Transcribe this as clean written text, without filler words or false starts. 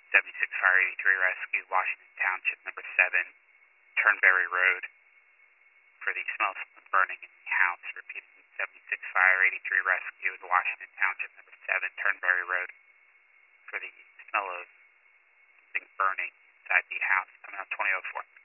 76 Fire 83 Rescue, Washington Township, number 7, Turnberry Road, for the smell of burning in the house. Repeating, 76 Fire 83 Rescue in Washington Township, number 7, Turnberry Road, for the smell of something burning inside the house. Coming out 2004.